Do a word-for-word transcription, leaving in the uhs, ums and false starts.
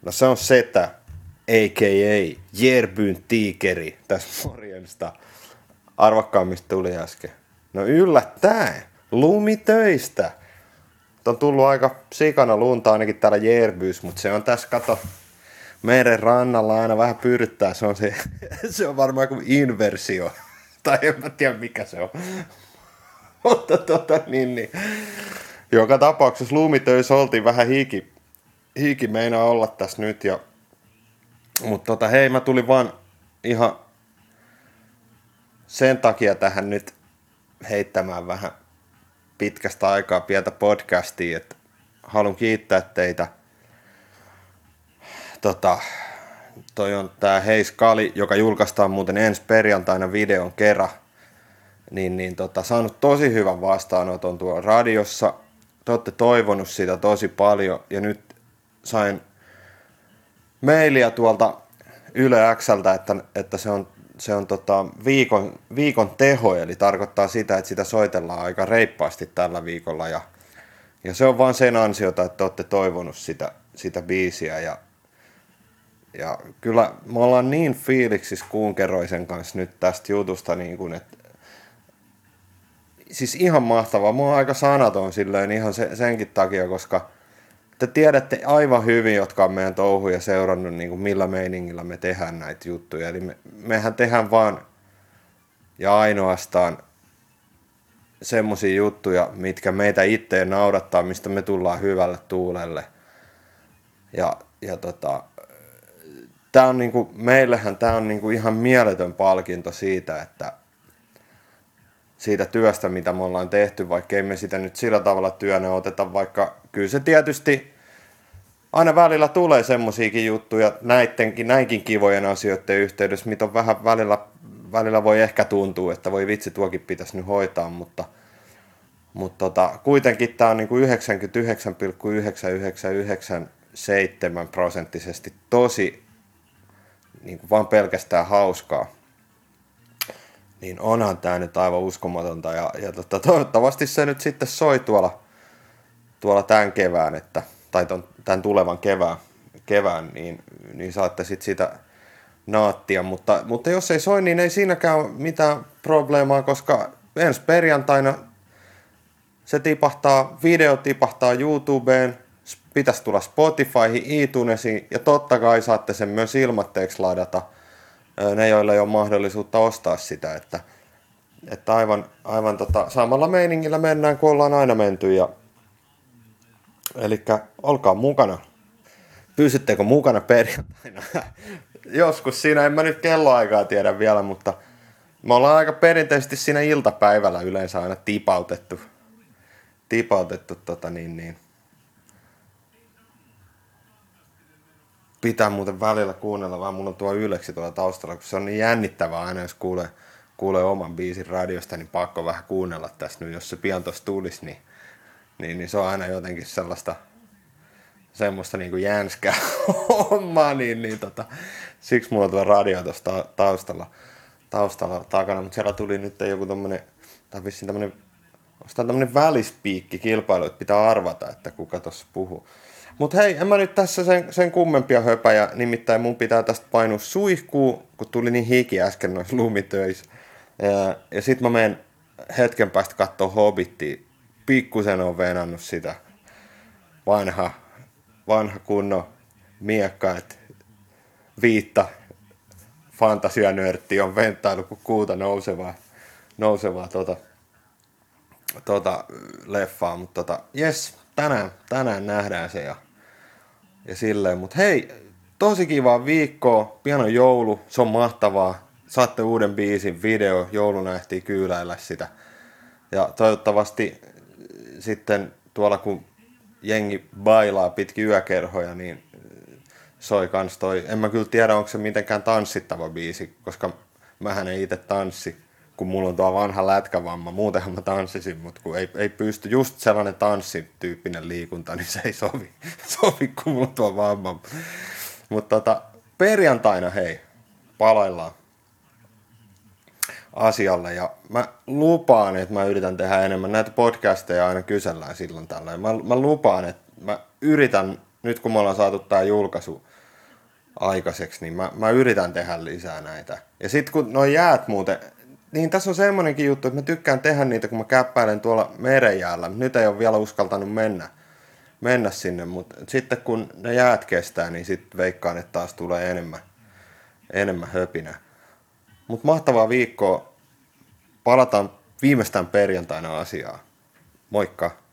No se on Setä, a k a. Järbyn tiikeri tässä morjensta. Arvakkaan mistä tuli äsken. No yllättäen, lumitöistä. On tullut aika sikana lunta ainakin täällä Järbys, mutta se on tässä, kato, meren rannalla aina vähän pyryttää. Se on, se, se on varmaan kuin inversio. Tai en mä tiedä mikä se on. Mutta tota niin, niin. Joka tapauksessa lumitöissä oltiin vähän hiki. Hiki meinaa olla tässä nyt. Ja, mutta tota, hei, mä tulin vaan ihan sen takia tähän nyt heittämään vähän pitkästä aikaa pientä podcastia, että haluan kiittää teitä. Tota, toi on tää Hei Skali, joka julkaistaan muuten ensi perjantaina videon kerran. Niin, niin tota, saanut tosi hyvän vastaanoton tuolla radiossa. Te olette toivonut sitä tosi paljon ja nyt sain mailia tuolta Yle X:ltä, että, että se on, se on tota viikon, viikon teho, eli tarkoittaa sitä, että sitä soitellaan aika reippaasti tällä viikolla ja, ja se on vaan sen ansiota, että te olette toivonut sitä, sitä biisiä ja, ja kyllä me ollaan niin fiiliksissä Kuunkeroisen kanssa nyt tästä jutusta, niin kuin, että siis ihan mahtavaa. Mä oon aika sanaton silleen ihan se, senkin takia, koska te tiedätte aivan hyvin, jotka on meidän touhuja seurannut, niin kuin millä meiningillä me tehdään näitä juttuja. Eli me, mehän tehdään vaan ja ainoastaan semmosia juttuja, mitkä meitä itteen naudattaa, mistä me tullaan hyvälle tuulelle. Ja, ja tota, tää on niinku, meillähän tää on niinku ihan mieletön palkinto siitä, että siitä työstä, mitä me ollaan tehty, vaikka ei me sitä nyt sillä tavalla työnä oteta, vaikka kyllä se tietysti aina välillä tulee semmosiakin juttuja näittenkin, näinkin kivojen asioiden yhteydessä, mitä on vähän välillä, välillä voi ehkä tuntua, että voi vitsi, tuokin pitäisi nyt hoitaa, mutta, mutta tota, kuitenkin tämä on niin kuin yhdeksänkymmentäyhdeksän pilkku yhdeksänsataayhdeksänkymmentäseitsemän prosenttisesti tosi niin kuin vaan pelkästään hauskaa. Niin onhan tämä nyt aivan uskomatonta ja, ja tota, toivottavasti se nyt sitten soi tuolla, tuolla tämän kevään, että, tai ton, tämän tulevan kevään, kevään niin, niin saatte sitten sitä naattia, mutta, mutta jos ei soi, niin ei siinäkään ole mitään probleemaa, koska ensi perjantaina se tipahtaa, video tipahtaa YouTubeen, pitäisi tulla Spotifyhin, iTunesiin ja totta kai saatte sen myös ilmatteeksi ladata. Ne, joilla ei ole mahdollisuutta ostaa sitä, että, että aivan, aivan tota, samalla meiningillä mennään, kun ollaan aina menty. Ja, elikkä olkaa mukana. Pysyttekö mukana perjantaina? Joskus siinä, en mä nyt kelloaikaa tiedä vielä, mutta me ollaan aika perinteisesti siinä iltapäivällä yleensä aina tipautettu. Tipautettu tota niin niin. Pitää muuten välillä kuunnella, vaan mulla on tuo Yleksi tuolla taustalla, kun se on niin jännittävää aina, jos kuulee, kuulee oman biisin radiosta, niin pakko vähän kuunnella tässä nyt, jos se pian tuossa tulisi, niin, niin, niin se on aina jotenkin sellaista, semmoista niin kuin jänskää hommaa, niin, niin tota, siksi mulla on tuo radio tuossa taustalla, taustalla takana, mutta siellä tuli nyt joku tommonen, tai vissiin tämmönen, onko tämä tämmönen välispiikki kilpailu, että pitää arvata, että kuka tuossa puhuu. Mutta hei, en mä nyt tässä sen, sen kummempia höpäjä, nimittäin mun pitää tästä painua suihkuun, kun tuli niin hiki äsken noissa lumitöissä. Ja, ja sit mä menen hetken päästä kattoo Hobbittia. Pikkusen on venannut sitä vanha, vanha kunnon miekka, että viitta fantasianörtti on venttailu kuin kuuta nousevaa, nousevaa tota, tota leffaa. Mutta tota, jes, tänään, tänään nähdään se ja Ja silleen, mutta hei, tosi kiva viikkoa, pian on joulu, se on mahtavaa. Saatte uuden biisin, video, jouluna ehtii kyyläillä sitä. Ja toivottavasti sitten tuolla kun jengi bailaa pitkin yökerhoja, niin soi kans toi. En mä kyllä tiedä, onko se mitenkään tanssittava biisi, koska mähän ei itse tanssi, kun mulla on tuo vanha lätkävamma. Muutenhan mä tanssisin, mutta kun ei, ei pysty, just sellainen tanssityyppinen liikunta, niin se ei sovi, sovi kun mulla on tuo vamma. Mutta tota, perjantaina hei, palaillaan asialle ja mä lupaan, että mä yritän tehdä enemmän. Näitä podcasteja aina kysellään silloin tällöin. Mä, mä lupaan, että mä yritän nyt kun me ollaan saatu tää julkaisu aikaiseksi, niin mä, mä yritän tehdä lisää näitä. Ja sit kun noi jäät muuten, niin tässä on semmonenkin juttu, että mä tykkään tehdä niitä, kun mä käppäilen tuolla merenjäällä. Nyt ei ole vielä uskaltanut mennä, mennä sinne, mutta sitten kun ne jäät kestää, niin sit veikkaan, että taas tulee enemmän, enemmän höpinä. Mutta mahtavaa viikkoa. Palataan viimeistään perjantaina asiaan. Moikka!